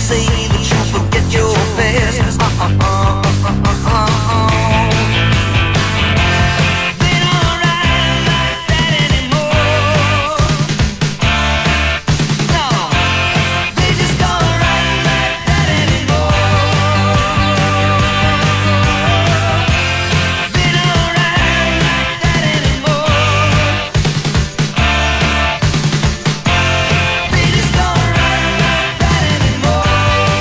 say that you forget your past. They don't ride like that anymore. No, they just don't ride like that anymore. They don't ride like that anymore. They just don't ride like that anymore.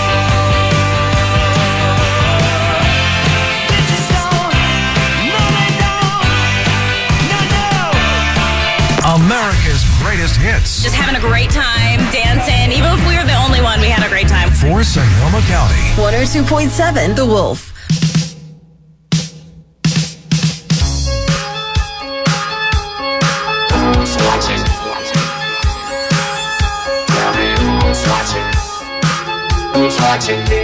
They just don't. No, they don't. No, no. America's greatest hits Just having a great time, dancing. Even if we were the only one, we had a great time. for Sonoma County. 102.7 The Wolf. Who's watching? Tell me who's watching? Who's watching me?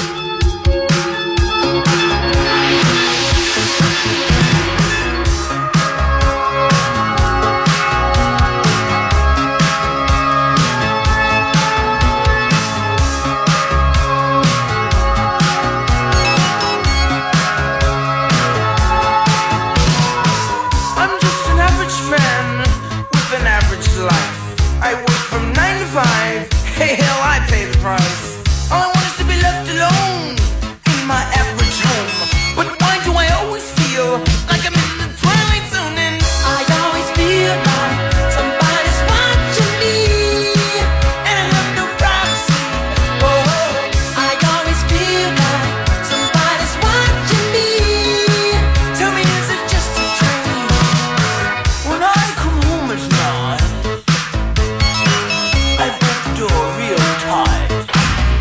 I'm just an average man with an average life. I work from 9 to 5. Hey, hell, I pay the price. All I want is to be left alone in my average home. But why do I always feel like I'm in the twilight zone? And I always feel like somebody's watching me, and I have no privacy. Oh, I always feel like somebody's watching me. Tell me, is it just a dream? When I come home at night, I bolt the door real tight.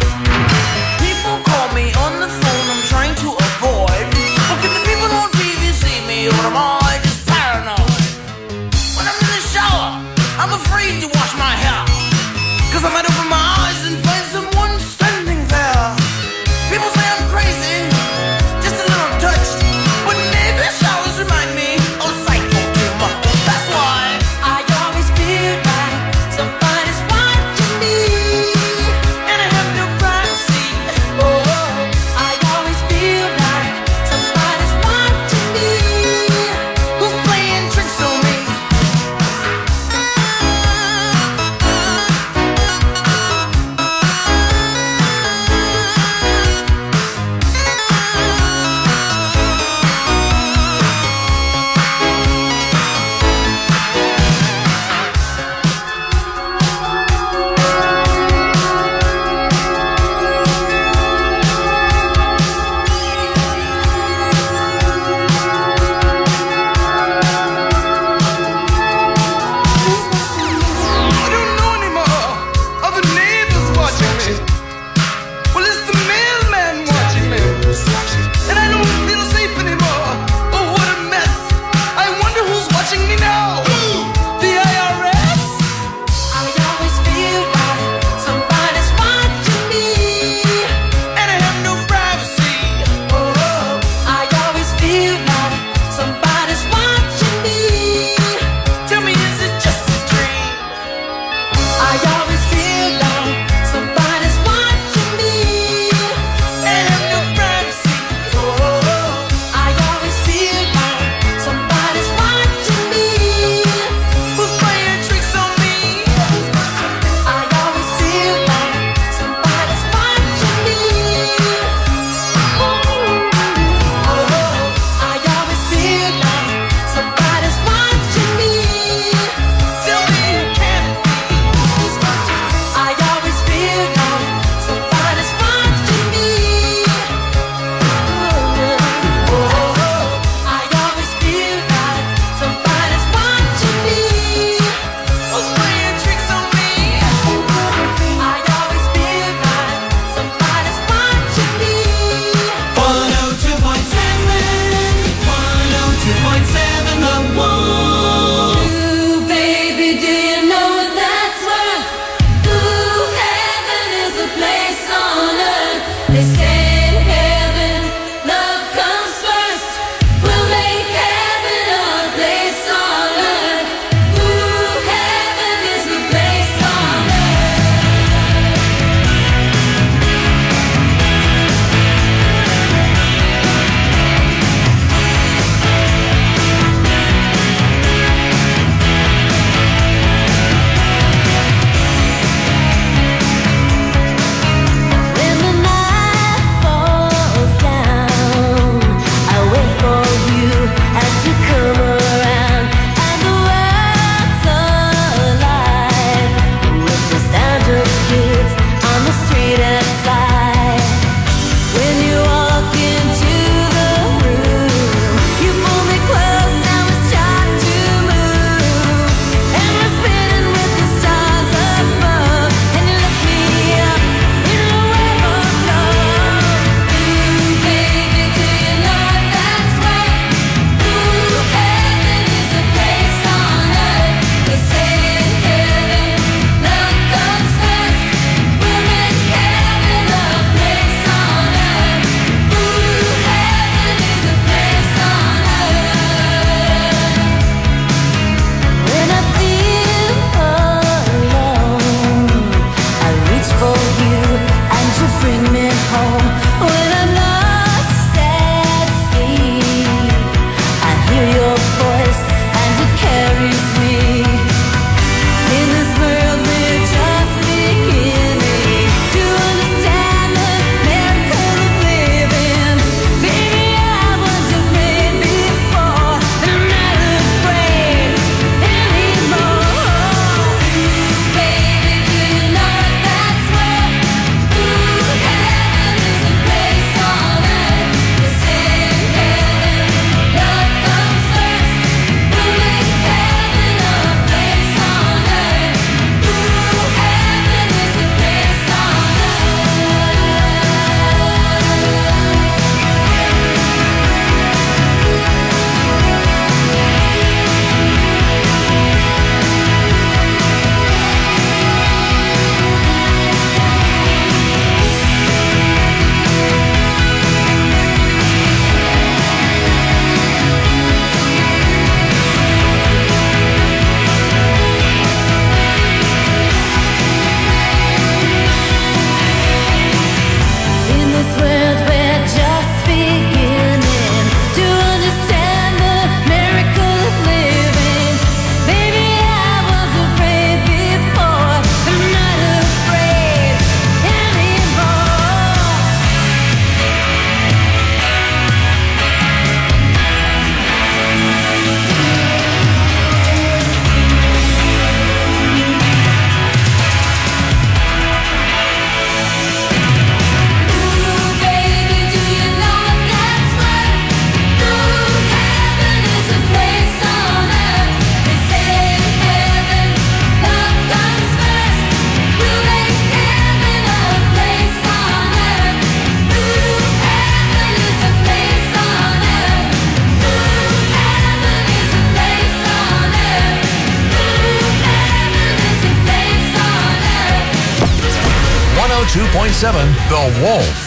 102.7 The Wolf.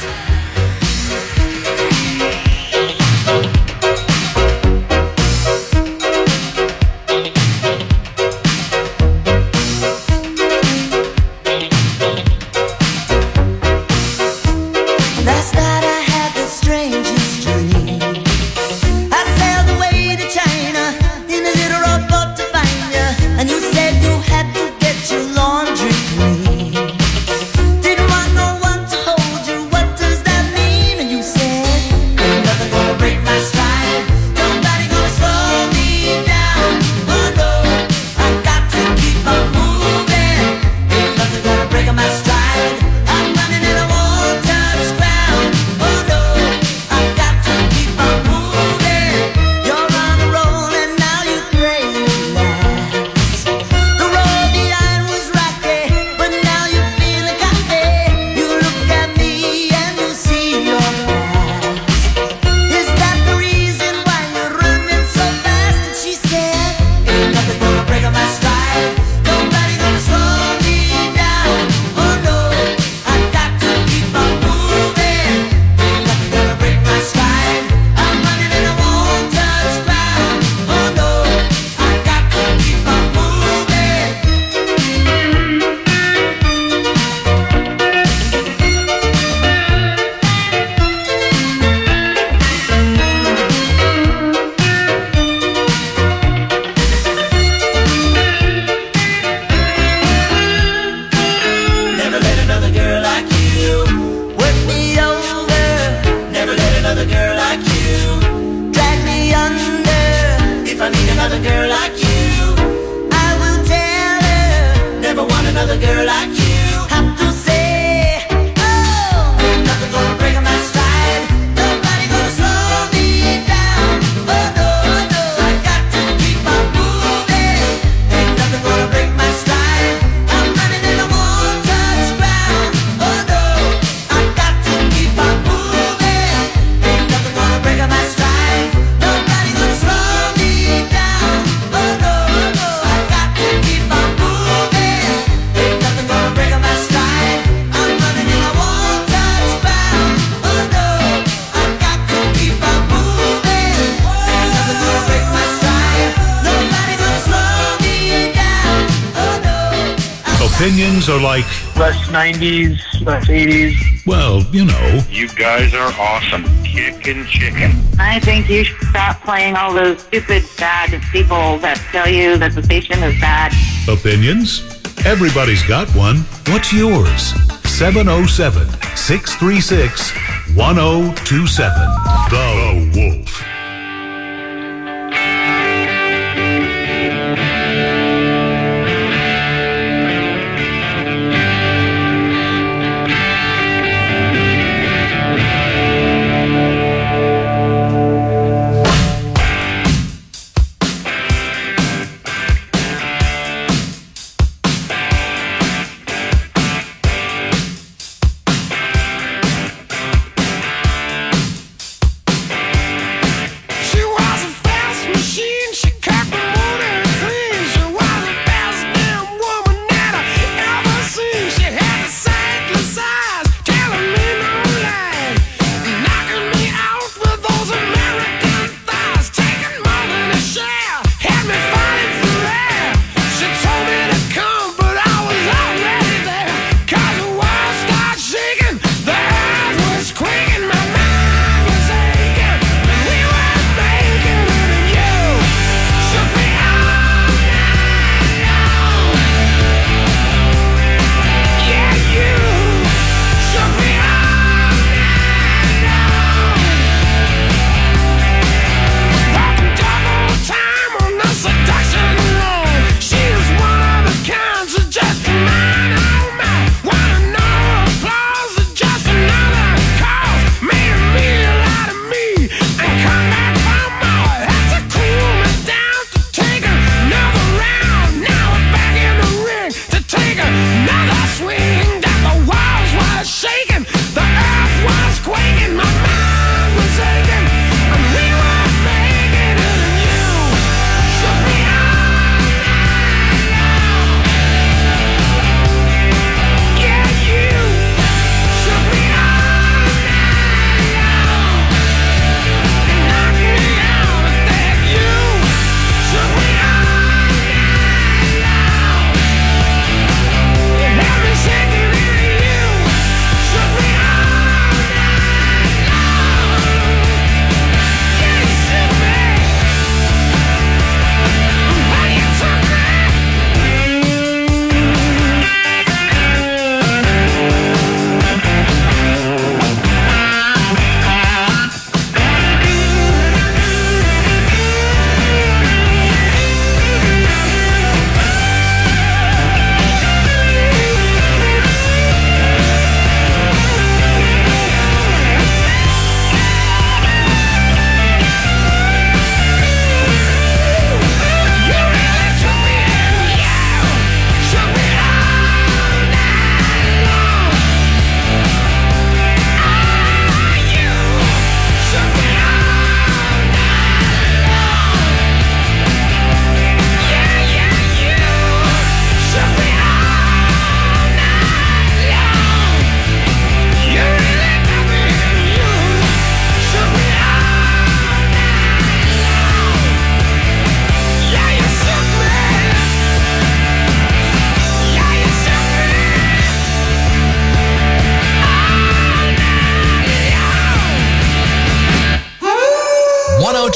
Last night I had the strangest dream. I sailed away to China in a little rowboat to find you, and you said you had to get your laundry clean. Didn't want no one to hold you. What does that mean? And you said, ain't nothing gonna break my stride. Nobody gonna slow me down. Oh no, I got to keep on moving. Ain't nothing gonna break my stride. I'm running and I won't touch ground. Oh no, I got to keep on moving. You're on a roll and now you pray you last. The road behind was rocky, but now you're feeling cocky. You look at me and you see your past. Is that the reason why you're running so fast? And she said, ain't nothing gonna break my stride. Nobody gonna slow me down. Oh no, I got to keep on moving. Ain't nothing gonna break my stride. I'm running and I won't touch ground. Oh no, I got to keep on moving. Never let another girl like you work me over. Never let another girl like you drag me under. If I need another girl like you, I will tell her. Never want another girl like you. Have to say, oh, ain't nothing gonna break my stride. Nobody gonna slow me down. Oh no, no, I got to keep on moving. Ain't nothing gonna break my stride. I'm running and I won't touch ground. Oh no, I got to keep on moving. Ain't nothing gonna break my stride. Nobody gonna slow me down. Oh no, no, I got to keep on moving. Ain't nothing gonna break my stride. I'm running and I won't touch ground. Oh no, I got to keep on moving. Ain't nothing gonna break my stride. Nobody gonna slow me down. Oh no. Opinions are like, Less 90s, less 80s. well, you know, You guys are awesome. Kickin' chicken. I think you should stop playing all those stupid, bad people that tell you that the station is bad. opinions. Everybody's got one. What's yours? 707-636-1027. The Wolf.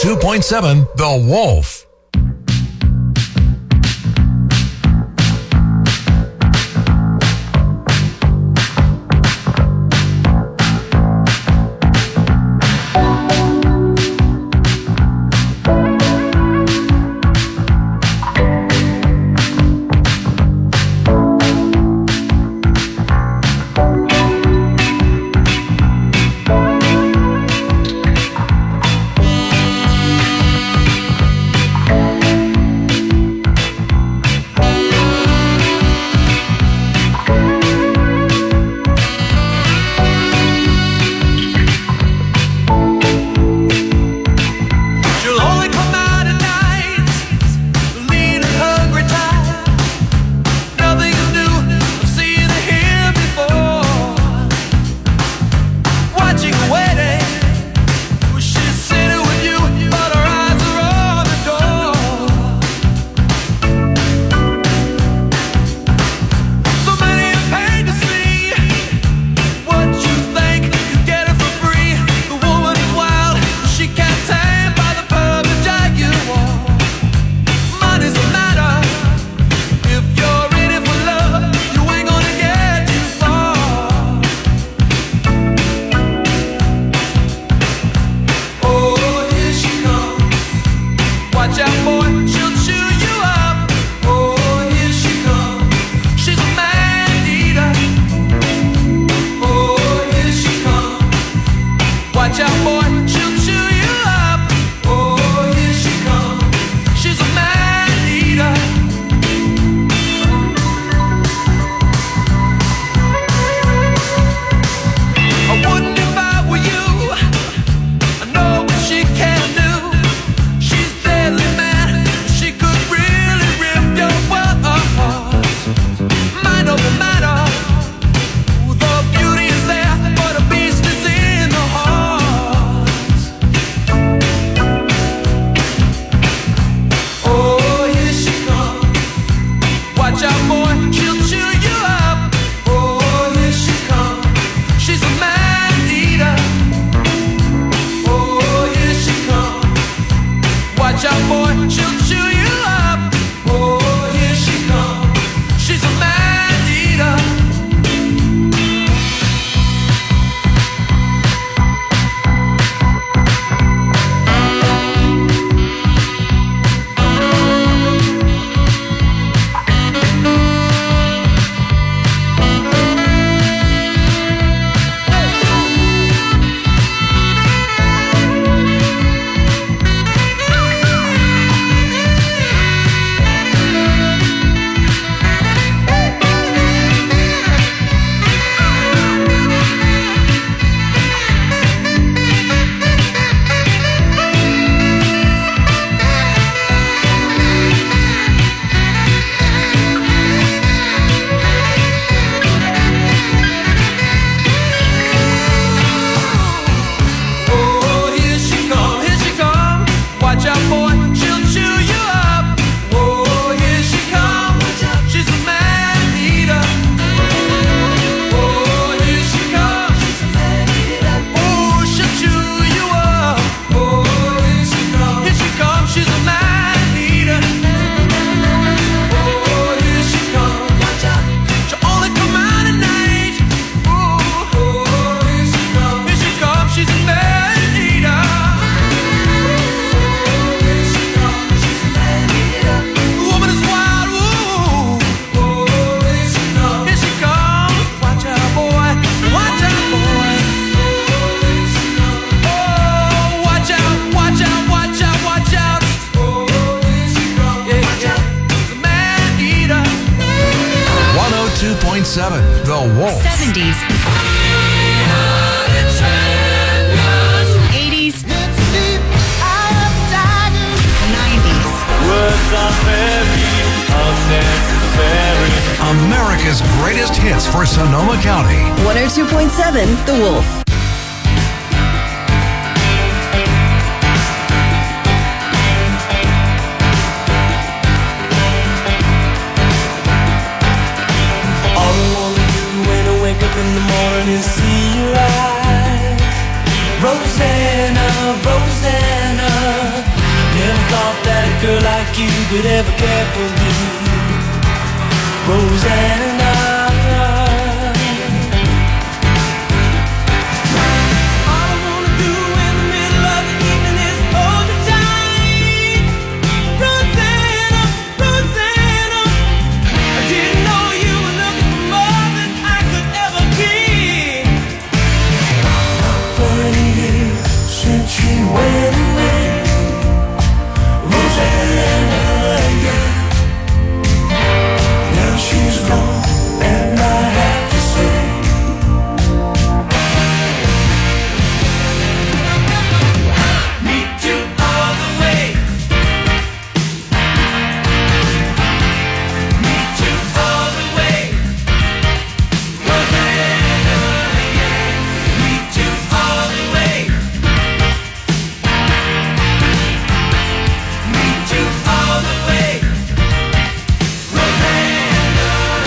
102.7 The Wolf. The Wolf. 70s. 80s. 90s. Words are very unnecessary. America's greatest hits for Sonoma County. 102.7 The Wolf. In the morning, see your eyes, Rosanna, Rosanna. girl like you could ever care for me, Rosanna. All I wanna do in the middle of the evening is hold you tight, Rosanna, Rosanna. I didn't know you were looking for more than I could ever give. Not 20 years since you went away, Rosanna, yeah. Now she's gone, and I have to say, me too all the way. Me too all the way. Rosanna, yeah. Me too all the way. Me too all the way. Rosanna,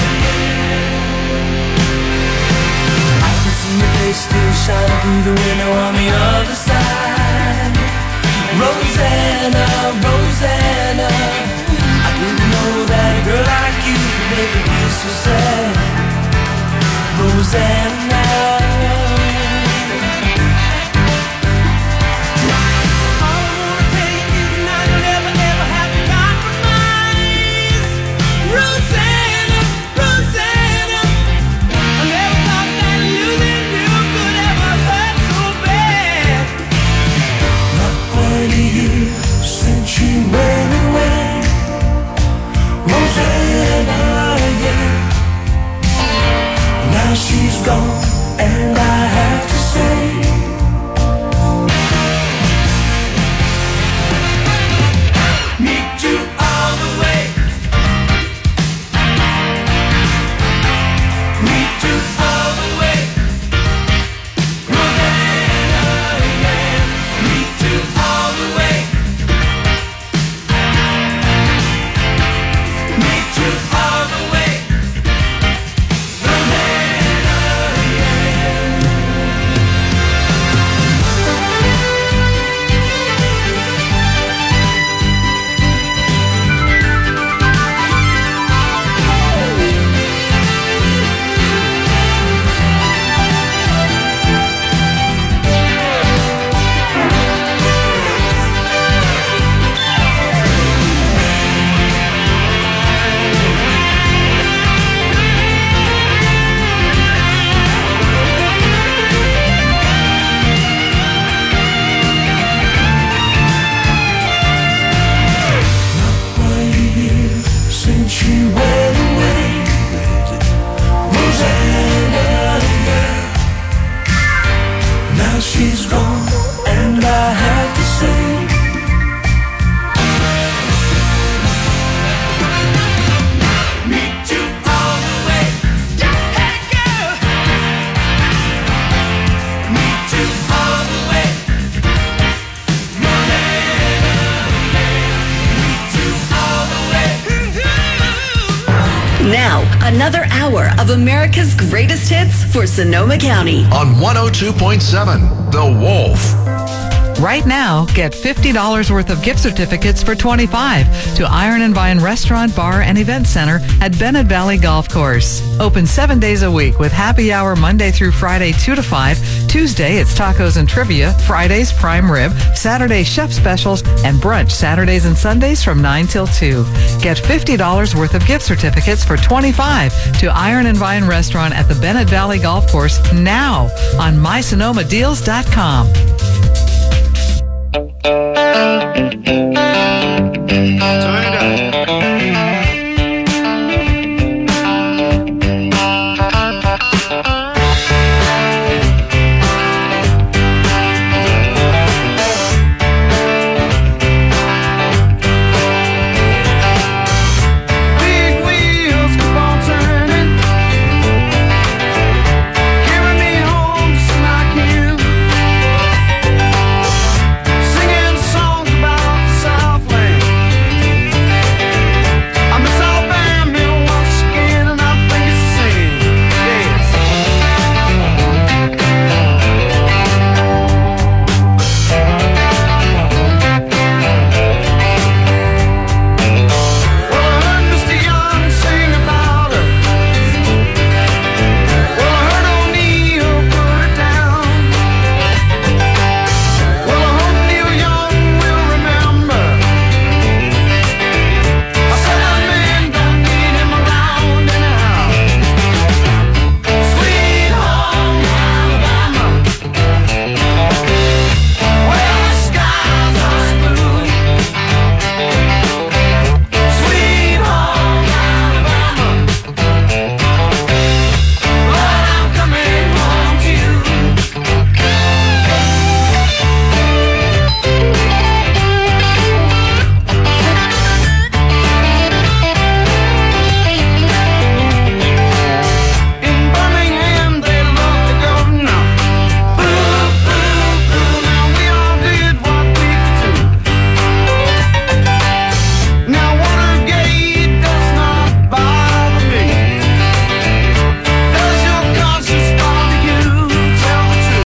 yeah. I can see your face still shining through the window on the other side. Rosanna, Rosanna, I didn't know that a girl like you could make me feel so sad. Rosanna. All I wanna tell you is tonight you'll never, ever have to compromise. Rosanna, Rosanna, I never thought that losing you could ever hurt so bad. Not 20 years since you went away, Rosanna, yeah. Now she's gone, and I have to say, me too all the way. Me too all the way. Rosanna, yeah. Me too all the way. Me too all the way. Rosanna, since you went away, Rosanna, yeah. Now she's gone, and I have to say, me too all the way. Hey girl, me too all the way. Rosanna, yeah. Me too all the way. Now, another hour of America's greatest hits for Sonoma County. On 102.7, The Wolf. Right now, get $50 worth of gift certificates for $25 to Iron and Vine Restaurant, Bar, and Event Center at Bennett Valley Golf Course. Open 7 days a week with happy hour Monday through Friday 2 to 5. Tuesday, it's tacos and trivia. Fridays, prime rib. Saturday, chef specials. And brunch Saturdays and Sundays from 9 till 2. Get $50 worth of gift certificates for $25 to Iron and Vine Restaurant at the Bennett Valley Golf Course now on mysonomadeals.com.